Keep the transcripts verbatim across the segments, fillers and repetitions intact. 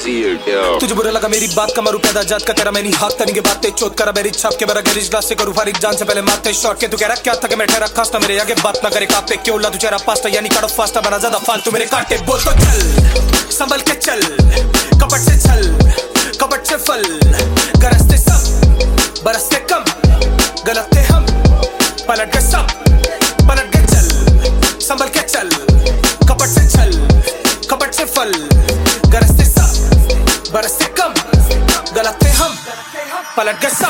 तुझे बुरा लगा मेरी बात का मारू पैदा जात का तेरा मैं नहीं हाथ तनी के बातें चोट करा मेरी छाप के बरा गैरेज ग्लास से करूँ फारिग जान से पहले मारते शॉट के तू कह रहा क्या था कि मैं ठहरा खास्ता मेरे आगे बात ना करे कापे क्यों ला तू चेहरा पास्ता यानी काटो फास्ता बना ज्यादा फालतू मेरे काटे बोल तो चल संभल के चल कपट से छल कपट से फल गरजते सब बरसते कम गलत थे हम पलट के सब पलट के चल संभल के चल कपट से छल कपट से फल गरजते सब बरसते कम गलत थे हम पलट के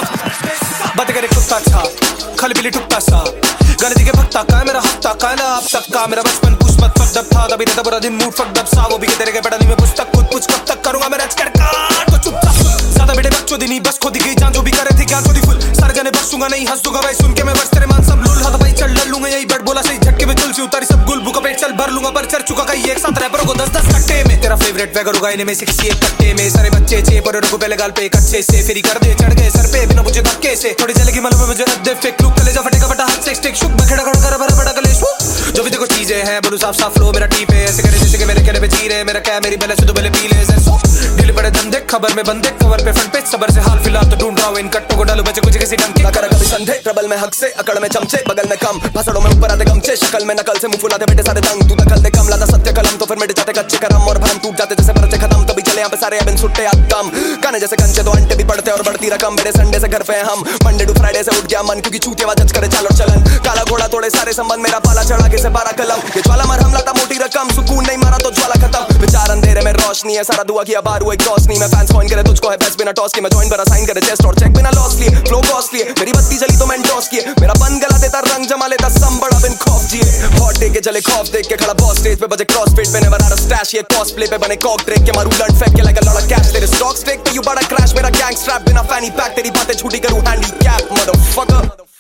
सब बद करे कुत्ता छा खल बिली टुकता सा गलती के भक्ता का मेरा हफ्ता का ना आप सबका मेरा बचपन पुष्प मत फक दब था तभी रहता बुरा दिन मूड फक दब सा वो भी के तेरे के बड़ा नहीं मैं पुस्तक खुद कुछ कब तक करूंगा मैं रच कर काट तो चुपचाप ज्यादा बेटे बच्चों दिनी बस खुद की जान जो भी करे थे क्या थोड़ी फुल सारे जने बख्शूंगा नहीं हंस दूंगा भाई सुन के मैं बस तेरे मान सब लूल हाथ भाई चल लड़ लूंगा यही बट बोला सही झटके में तुलसी उतारी सब गुल बुका पेट चल भर लूंगा पर चढ़ चुका कहीं एक साथ रैपरों को दस दस कट्टे में तेरा फेवरेट वैगर उगा इन्हें में सिक्सटी एक कट्टे में सारे बच्चे चे पर को पहले गाल पे एक अच्छे से फिर कर दे चढ़ गए सर पे बिना मुझे धक्के से थोड़ी जलेगी मतलब मुझे रद्दे फेक लुक कलेजा फटेगा फटा हाथ से स्टिक शुक मैं खड़ा खड़ा कर बड़ा बड़ा कलेश जो भी देखो चीजें हैं बोलू साफ साफ लो मेरा टीप है ऐसे करे जैसे कि मेरे कहने पे जी रहे मेरा क्या मेरी बेले से तो बेले पीले से सो दिल बड़े धंधे खबर में बंदे कवर पे फ्रंट पेज सबर से हाल फिलहाल तो ढूंढ रहा हूं इन कट्टों को डालू बचे कुछ किसी ढंग के ना कर कभी संधे ट्रबल में हक से अकड़ में चमचे बगल में कम फसड़ों में ऊपर आते गमचे शक्ल में नकल से मुंह फुलाते बेटे सारे दंग तू दखल दे कम लाता सत्य कलम तो फिर मिट जाते कच्चे करम और भरम टूट जाते जैसे परचे खत्म तभी चले यहाँ पे सारे अब सुट्टे आदम काने जैसे कंचे तो अंटे भी पड़ते और बढ़ती रकम मेरे संडे से घर पे हम मंडे टू फ्राइडे से उठ गया मन क्योंकि चूतिया वाजच करे चाल और चलन काला घोड़ा तोड़े सारे संबंध मेरा पाला चढ़ा के से बारह कलम ये ज्वाला मर हमला था मोटी रकम सुकून नहीं मारा तो ज्वाला खत्म विचार अंधेरे में रोशनी है सारा दुआ किया बार हुआ क्रॉस नहीं मैं फैंस कॉइन करे तुझको है बेस्ट बिना टॉस की मैं जॉइन पर असाइन करे चेस्ट और चेक बिना लॉस लिए फ्लो कॉस्टली है मेरी बत्ती जली तो मैं टॉस किए मेरा बन गला देता रंग जमा लेता सम बड़ा बिन खौफ जिए हॉट डे के चले खौफ देख के खड़ा बॉस स्टेज पे बजे क्रॉस फिट पे नेवर आर स्टैश ये कॉस्प्ले पे बने कॉक ड्रेक के मारू लंड फेंक के like a lot of cash तेरे स्टॉक स्टेक पे यू बड़ा क्रैश मेरा गैंग स्ट्रैप बिना फैनी पैक तेरी बातें झूठी करूं हैंडी कैप मदरफकर